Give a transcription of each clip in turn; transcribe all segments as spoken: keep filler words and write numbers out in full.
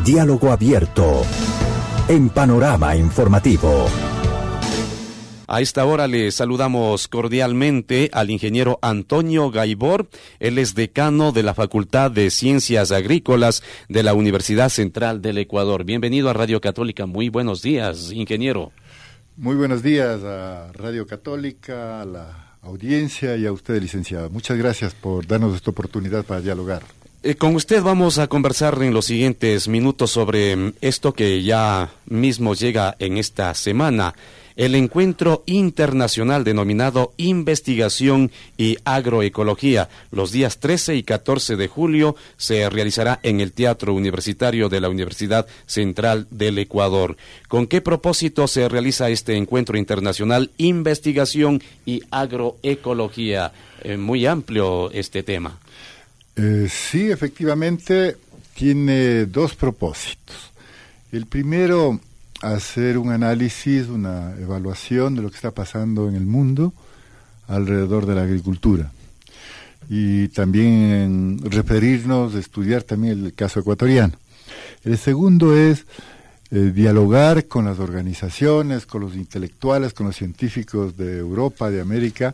Diálogo abierto en Panorama Informativo. A esta hora le saludamos cordialmente al ingeniero Antonio Gaibor. Él es decano de la Facultad de Ciencias Agrícolas de la Universidad Central del Ecuador. Bienvenido a Radio Católica. Muy buenos días, ingeniero. Muy buenos días a Radio Católica, a la audiencia y a usted, licenciado. Muchas gracias por darnos esta oportunidad para dialogar. Eh, con usted vamos a conversar en los siguientes minutos sobre esto que ya mismo llega en esta semana. El encuentro internacional denominado Investigación y Agroecología. Los días trece y catorce de julio se realizará en el Teatro Universitario de la Universidad Central del Ecuador. ¿Con qué propósito se realiza este encuentro internacional Investigación y Agroecología? Eh, muy amplio este tema. Eh, sí, efectivamente, tiene dos propósitos. El primero, hacer un análisis, una evaluación de lo que está pasando en el mundo alrededor de la agricultura. Y también referirnos, estudiar también el caso ecuatoriano. El segundo es eh, dialogar con las organizaciones, con los intelectuales, con los científicos de Europa, de América,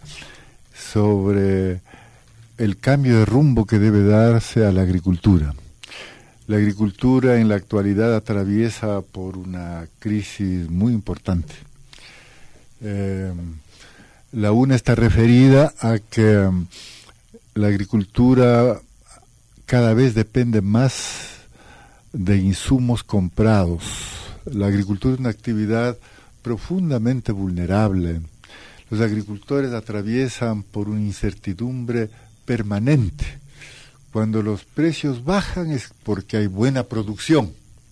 sobre el cambio de rumbo que debe darse a la agricultura. La agricultura en la actualidad atraviesa por una crisis muy importante. Eh, la una está referida a que um, la agricultura cada vez depende más de insumos comprados. La agricultura es una actividad profundamente vulnerable. Los agricultores atraviesan por una incertidumbre permanente. Cuando los precios bajan es porque hay buena producción.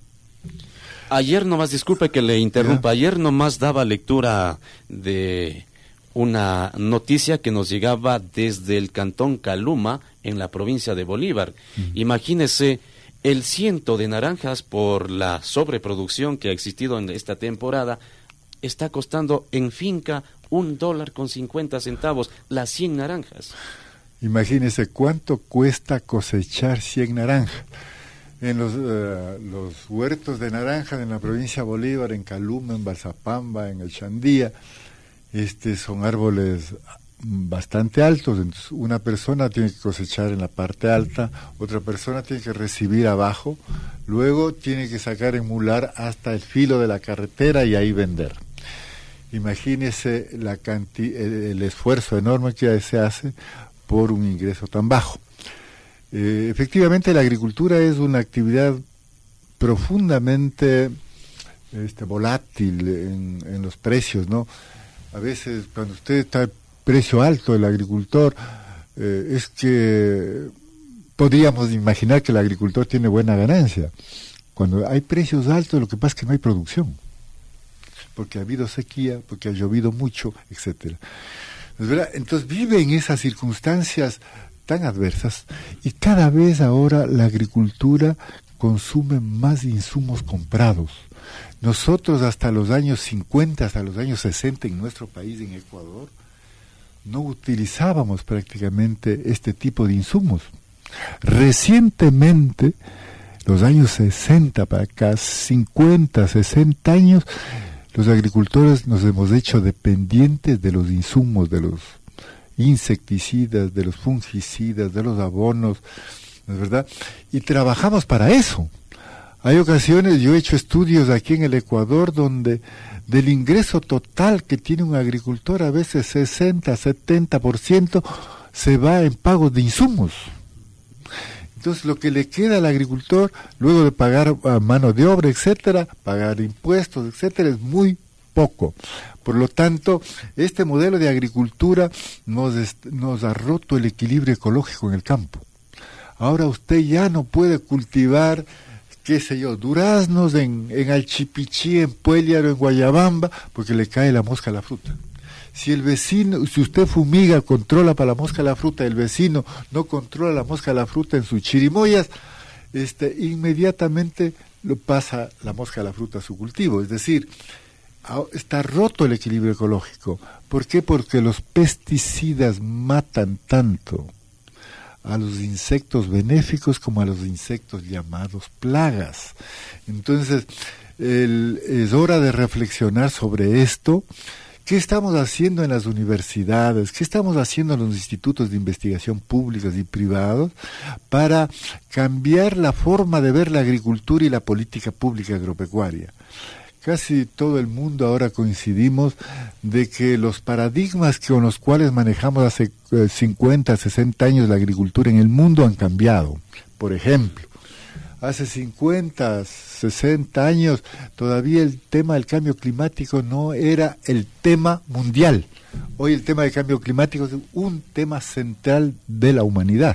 Ayer nomás, disculpe que le interrumpa, ¿Ya? ayer nomás daba lectura de una noticia que nos llegaba desde el cantón Caluma, en la provincia de Bolívar. Uh-huh. Imagínese el ciento de naranjas por la sobreproducción que ha existido en esta temporada, está costando en finca un dólar con cincuenta centavos, las cien naranjas. Imagínese cuánto cuesta cosechar cien naranjas. En los, uh, los huertos de naranjas en la provincia de Bolívar, en Caluma, en Balsapamba, en el Chandía, este, son árboles bastante altos. Entonces, una persona tiene que cosechar en la parte alta, otra persona tiene que recibir abajo, luego tiene que sacar en mular hasta el filo de la carretera y ahí vender. Imagínese la canti- el, el esfuerzo enorme que se hace por un ingreso tan bajo. Eh, efectivamente, la agricultura es una actividad profundamente este, volátil en, en los precios, ¿no? A veces, cuando usted está al precio alto del agricultor, eh, es que podríamos imaginar que el agricultor tiene buena ganancia. Cuando hay precios altos, lo que pasa es que no hay producción, porque ha habido sequía, porque ha llovido mucho, etcétera. Entonces vive en esas circunstancias tan adversas y cada vez ahora la agricultura consume más insumos comprados. Nosotros hasta los años cincuenta, hasta los años sesenta en nuestro país, en Ecuador, no utilizábamos prácticamente este tipo de insumos. Recientemente, los años sesenta para acá, cincuenta, sesenta años, los agricultores nos hemos hecho dependientes de los insumos, de los insecticidas, de los fungicidas, de los abonos, ¿no es verdad? Y trabajamos para eso. Hay ocasiones, yo he hecho estudios aquí en el Ecuador donde del ingreso total que tiene un agricultor, a veces sesenta, setenta por ciento se va en pagos de insumos. Entonces, lo que le queda al agricultor, luego de pagar a mano de obra, etcétera, pagar impuestos, etcétera, es muy poco. Por lo tanto, este modelo de agricultura nos, est- nos ha roto el equilibrio ecológico en el campo. Ahora usted ya no puede cultivar, qué sé yo, duraznos en, en Alchipichí, en Puélaro, en Guayabamba, porque le cae la mosca a la fruta. Si el vecino, si usted fumiga, controla para la mosca la fruta, el vecino no controla la mosca la fruta en sus chirimoyas, este, inmediatamente lo pasa la mosca la fruta a su cultivo. Es decir, está roto el equilibrio ecológico. ¿Por qué? Porque los pesticidas matan tanto a los insectos benéficos como a los insectos llamados plagas. Entonces, el, es hora de reflexionar sobre esto. ¿Qué estamos haciendo en las universidades? ¿Qué estamos haciendo en los institutos de investigación públicos y privados para cambiar la forma de ver la agricultura y la política pública agropecuaria? Casi todo el mundo ahora coincidimos de que los paradigmas con los cuales manejamos hace cincuenta, sesenta años la agricultura en el mundo han cambiado. Por ejemplo, hace cincuenta, sesenta años todavía el tema del cambio climático no era el tema mundial. Hoy el tema del cambio climático es un tema central de la humanidad.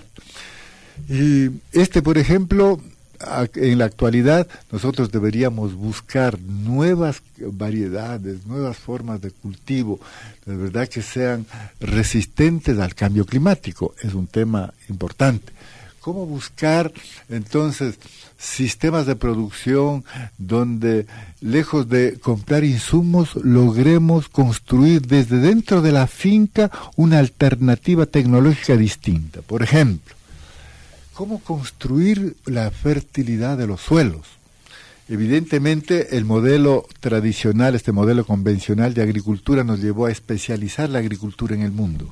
Y este, por ejemplo, en la actualidad nosotros deberíamos buscar nuevas variedades, nuevas formas de cultivo, de verdad que sean resistentes al cambio climático. Es un tema importante. ¿Cómo buscar entonces sistemas de producción donde, lejos de comprar insumos, logremos construir desde dentro de la finca una alternativa tecnológica distinta? Por ejemplo, ¿cómo construir la fertilidad de los suelos? Evidentemente, el modelo tradicional, este modelo convencional de agricultura nos llevó a especializar la agricultura en el mundo.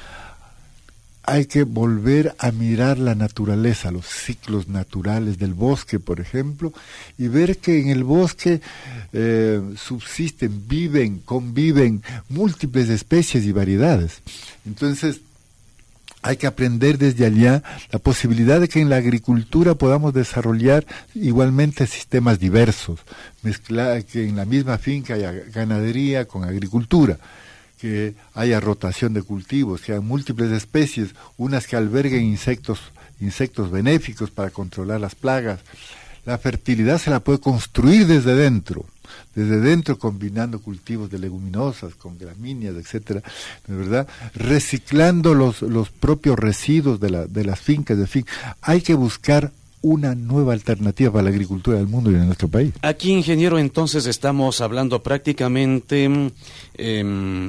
Hay que volver a mirar la naturaleza, los ciclos naturales del bosque, por ejemplo, y ver que en el bosque eh, subsisten, viven, conviven múltiples especies y variedades. Entonces, hay que aprender desde allá la posibilidad de que en la agricultura podamos desarrollar igualmente sistemas diversos, mezclar que en la misma finca haya ganadería con agricultura, que haya rotación de cultivos, que haya múltiples especies, unas que alberguen insectos, insectos benéficos para controlar las plagas. La fertilidad se la puede construir desde dentro, desde dentro combinando cultivos de leguminosas con gramíneas, etcétera, de verdad, reciclando los, los propios residuos de, la, de las fincas, en fin, hay que buscar una nueva alternativa para la agricultura del mundo y de nuestro país. Aquí, ingeniero, entonces estamos hablando prácticamente eh,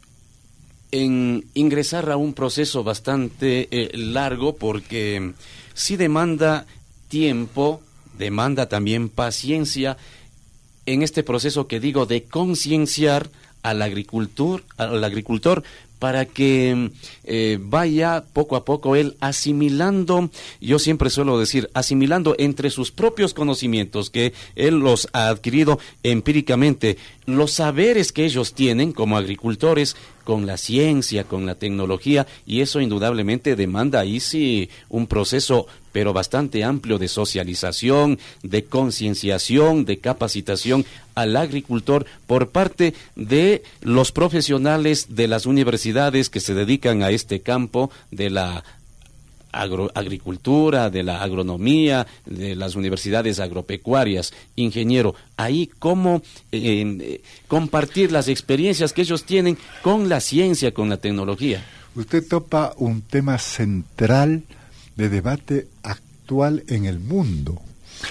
en ingresar a un proceso bastante eh, largo, porque sí demanda tiempo, demanda también paciencia en este proceso que digo de concienciar al agricultor, al agricultor para que eh, vaya poco a poco él asimilando, yo siempre suelo decir, asimilando entre sus propios conocimientos que él los ha adquirido empíricamente, los saberes que ellos tienen como agricultores, con la ciencia, con la tecnología, y eso indudablemente demanda ahí sí un proceso pero bastante amplio de socialización, de concienciación, de capacitación al agricultor por parte de los profesionales de las universidades que se dedican a este campo de la agro, agricultura, de la agronomía, de las universidades agropecuarias. Ingeniero, ahí cómo eh, compartir las experiencias que ellos tienen con la ciencia, con la tecnología. Usted topa un tema central de debate actual en el mundo.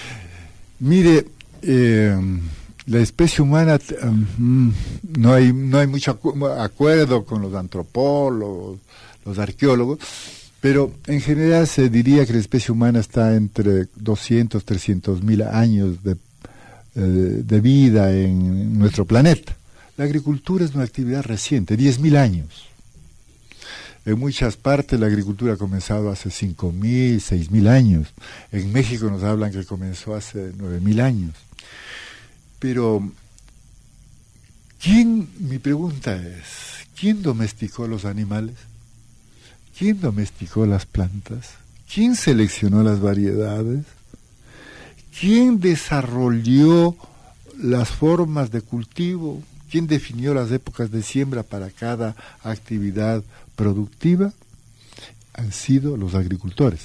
Mire, eh, la especie humana, um, no hay no hay mucho acu- acuerdo con los antropólogos, los arqueólogos, pero en general se diría que la especie humana está entre doscientos, trescientos mil años de, eh, de vida en nuestro planeta. La agricultura es una actividad reciente, diez mil años. En muchas partes la agricultura ha comenzado hace cinco mil, seis mil años. En México nos hablan que comenzó hace nueve mil años. Pero, ¿quién, mi pregunta es, ¿quién domesticó los animales? ¿Quién domesticó las plantas? ¿Quién seleccionó las variedades? ¿Quién desarrolló las formas de cultivo? ¿Quién definió las épocas de siembra para cada actividad productiva? Han sido los agricultores.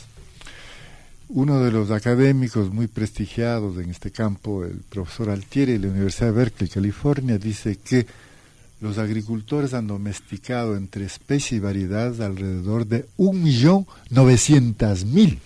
Uno de los académicos muy prestigiados en este campo, el profesor Altieri de la Universidad de Berkeley, California, dice que los agricultores han domesticado entre especie y variedad alrededor de un millón novecientos mil.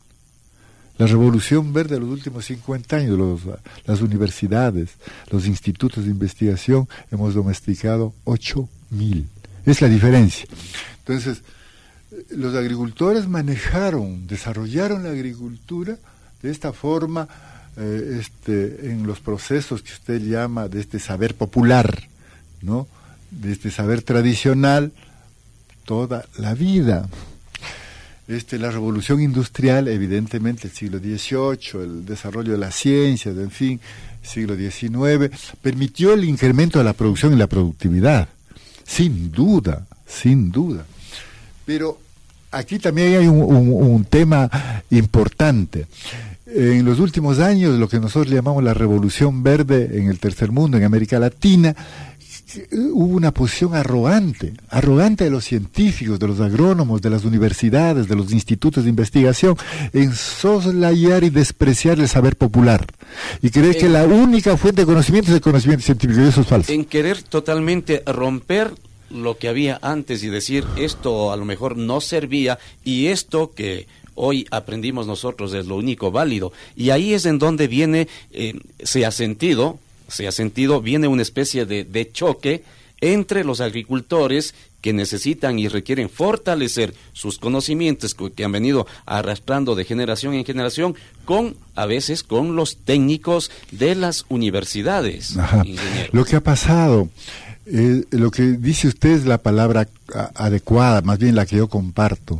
La revolución verde de los últimos cincuenta años, los, las universidades, los institutos de investigación, hemos domesticado ocho mil. Es la diferencia. Entonces, los agricultores manejaron, desarrollaron la agricultura de esta forma, eh, este, en los procesos que usted llama de este saber popular, ¿no? De este saber tradicional, toda la vida. Este, la revolución industrial, evidentemente el siglo dieciocho, el desarrollo de las ciencias, en fin, siglo diecinueve, permitió el incremento de la producción y la productividad, sin duda, sin duda. Pero aquí también hay un, un, un tema importante. En los últimos años, lo que nosotros llamamos la revolución verde en el tercer mundo, en América Latina, hubo una posición arrogante, arrogante de los científicos, de los agrónomos, de las universidades, de los institutos de investigación, en soslayar y despreciar el saber popular, y creer en, que la única fuente de conocimiento es el conocimiento científico, y eso es falso. En querer totalmente romper lo que había antes y decir, esto a lo mejor no servía, y esto que hoy aprendimos nosotros es lo único válido. Y ahí es en donde viene, eh, se ha sentido... se ha sentido, viene una especie de, de choque entre los agricultores que necesitan y requieren fortalecer sus conocimientos que han venido arrastrando de generación en generación, con, a veces, con los técnicos de las universidades. Ajá. Lo que ha pasado, eh, lo que dice usted es la palabra a, adecuada, más bien la que yo comparto.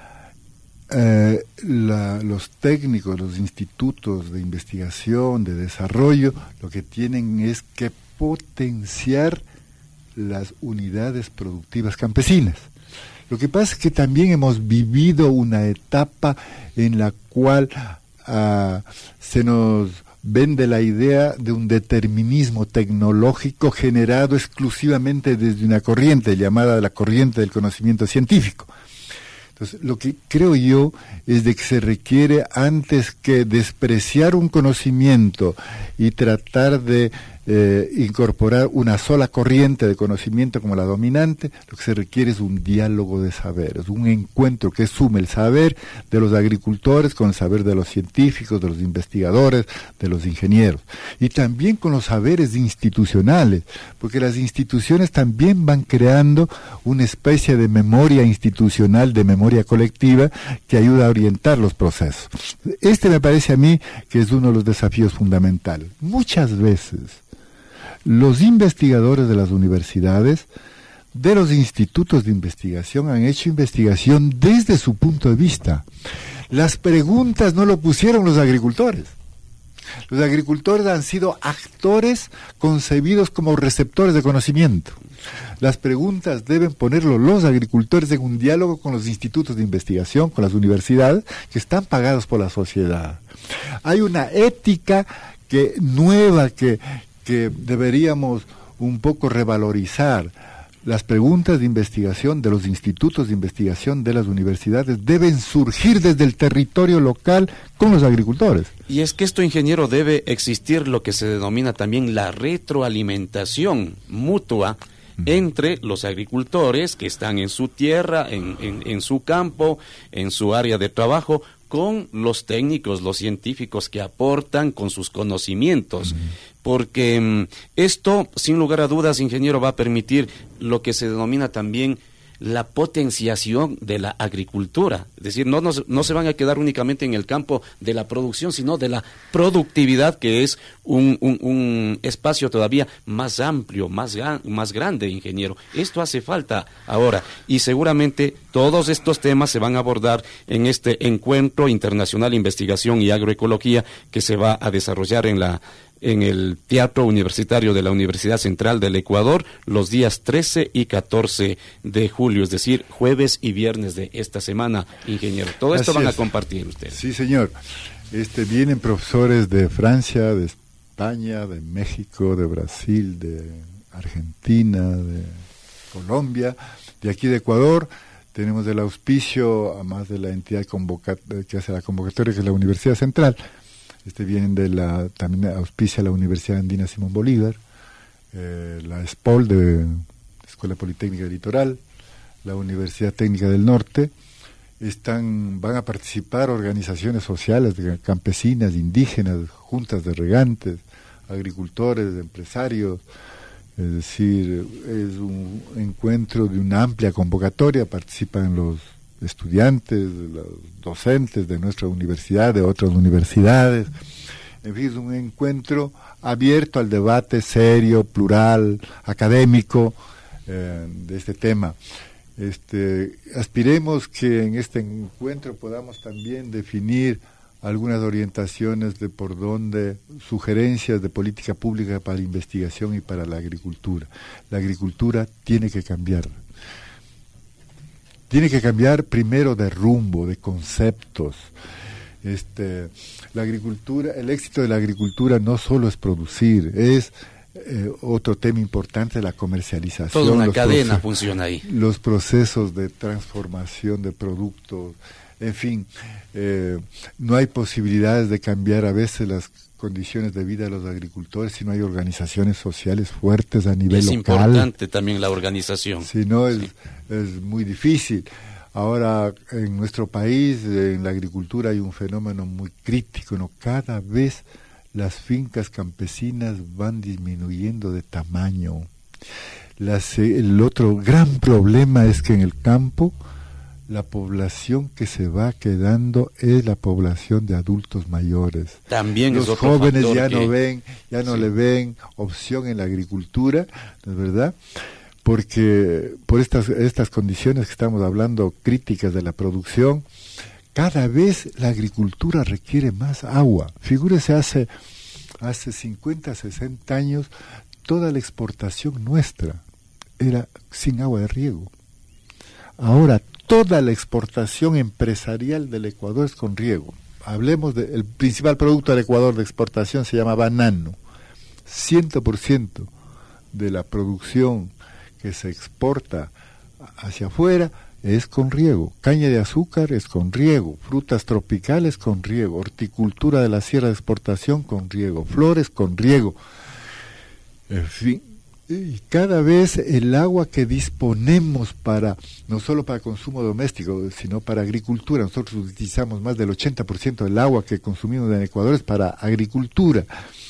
Eh, la, los técnicos, los institutos de investigación, de desarrollo, lo que tienen es que potenciar las unidades productivas campesinas. Lo que pasa es que también hemos vivido una etapa en la cual uh, se nos vende la idea de un determinismo tecnológico generado exclusivamente desde una corriente llamada la corriente del conocimiento científico. Entonces, lo que creo yo es de que se requiere, antes que despreciar un conocimiento y tratar de eh, incorporar una sola corriente de conocimiento como la dominante, lo que se requiere es un diálogo de saberes, un encuentro que sume el saber de los agricultores con el saber de los científicos, de los investigadores, de los ingenieros, y también con los saberes institucionales, porque las instituciones también van creando una especie de memoria institucional, de memoria colectiva, que ayuda a orientar los procesos. Este me parece a mí que es uno de los desafíos fundamentales. Muchas veces los investigadores de las universidades, de los institutos de investigación, han hecho investigación desde su punto de vista. Las preguntas no lo pusieron los agricultores. Los agricultores han sido actores concebidos como receptores de conocimiento. Las preguntas deben ponerlo los agricultores en un diálogo con los institutos de investigación, con las universidades, que están pagados por la sociedad. Hay una ética que nueva que, que deberíamos un poco revalorizar. Las preguntas de investigación de los institutos de investigación de las universidades deben surgir desde el territorio local con los agricultores. Y es que esto, ingeniero, debe existir lo que se denomina también la retroalimentación mutua entre los agricultores que están en su tierra, en, en, en su campo, en su área de trabajo, con los técnicos, los científicos que aportan con sus conocimientos. Uh-huh. Porque um, esto, sin lugar a dudas, ingeniero, va a permitir lo que se denomina también la potenciación de la agricultura. Es decir, no, no, no se van a quedar únicamente en el campo de la producción, sino de la productividad, que es un, un, un espacio todavía más amplio, más, más grande, ingeniero. Esto hace falta ahora, y seguramente todos estos temas se van a abordar en este Encuentro Internacional de Investigación y Agroecología que se va a desarrollar en la en el Teatro Universitario de la Universidad Central del Ecuador los días trece y catorce de julio, es decir, jueves y viernes de esta semana, ingeniero. Todo esto Así van es. a compartir ustedes. Sí, señor. Este, vienen profesores de Francia, de España, de México, de Brasil, de Argentina, de Colombia, de aquí de Ecuador. Tenemos el auspicio, además de la entidad convoca- que hace la convocatoria, que es la Universidad Central. Este vienen de la, también auspicia la Universidad Andina Simón Bolívar, eh, la ESPOL de Escuela Politécnica del Litoral, la Universidad Técnica del Norte. Están, van a participar organizaciones sociales, de campesinas, indígenas, juntas de regantes, agricultores, empresarios. Es decir, es un encuentro de una amplia convocatoria, participan los estudiantes, los docentes de nuestra universidad, de otras universidades. En fin, es un encuentro abierto al debate serio, plural, académico eh, de este tema. Este, aspiremos que en este encuentro podamos también definir algunas orientaciones de por dónde, sugerencias de política pública para la investigación y para la agricultura. La agricultura tiene que cambiar. Tiene que cambiar primero de rumbo, de conceptos. Este, la agricultura, el éxito de la agricultura no solo es producir, es eh, otro tema importante, la comercialización. Toda una cadena proce- funciona ahí. Los procesos de transformación de productos, en fin, eh, no hay posibilidades de cambiar a veces las condiciones de vida de los agricultores si no hay organizaciones sociales fuertes a nivel es local. Es importante también la organización. Si no, es, sí. es muy difícil. Ahora, en nuestro país, en la agricultura hay un fenómeno muy crítico, ¿no? Cada vez las fincas campesinas van disminuyendo de tamaño. Las, el otro gran problema es que en el campo la población que se va quedando es la población de adultos mayores. También los es otro jóvenes ya que... no ven, ya no sí. le ven opción en la agricultura, ¿no es verdad? Porque por estas estas condiciones que estamos hablando críticas de la producción, cada vez la agricultura requiere más agua. Figúrese, hace hace cincuenta, sesenta años toda la exportación nuestra era sin agua de riego. Ahora toda la exportación empresarial del Ecuador es con riego. Hablemos del principal producto del Ecuador de exportación, se llama banano. cien por ciento de la producción que se exporta hacia afuera es con riego. Caña de azúcar es con riego, frutas tropicales con riego, horticultura de la sierra de exportación con riego, flores con riego. En fin, y cada vez el agua que disponemos para, no solo para consumo doméstico, sino para agricultura, nosotros utilizamos más del ochenta por ciento del agua que consumimos en Ecuador es para agricultura.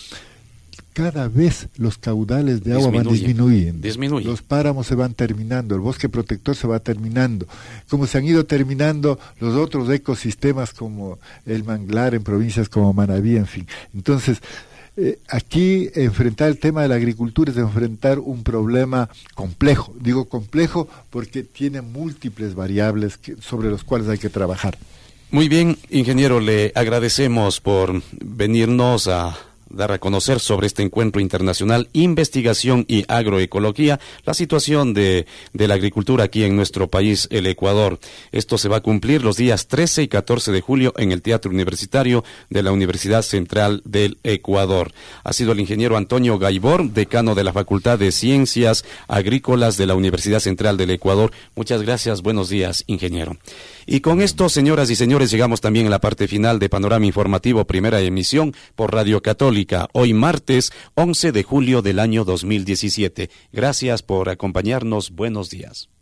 Cada vez los caudales de agua Disminuye, van disminuyendo, disminuye. Los páramos se van terminando, el bosque protector se va terminando, como se han ido terminando los otros ecosistemas como el manglar en provincias como Manabí, en fin. Entonces, eh, aquí enfrentar el tema de la agricultura es enfrentar un problema complejo. Digo complejo porque tiene múltiples variables que, sobre los cuales hay que trabajar. Muy bien, ingeniero, le agradecemos por venirnos a dar a conocer sobre este encuentro internacional, investigación y agroecología, la situación de, de la agricultura aquí en nuestro país, el Ecuador. Esto se va a cumplir los días trece y catorce de julio en el Teatro Universitario de la Universidad Central del Ecuador. Ha sido el ingeniero Antonio Gaibor, decano de la Facultad de Ciencias Agrícolas de la Universidad Central del Ecuador. Muchas gracias, buenos días, ingeniero. Y con esto, señoras y señores, llegamos también a la parte final de Panorama Informativo, primera emisión por Radio Católica, hoy martes once de julio del año dos mil diecisiete. Gracias por acompañarnos, buenos días.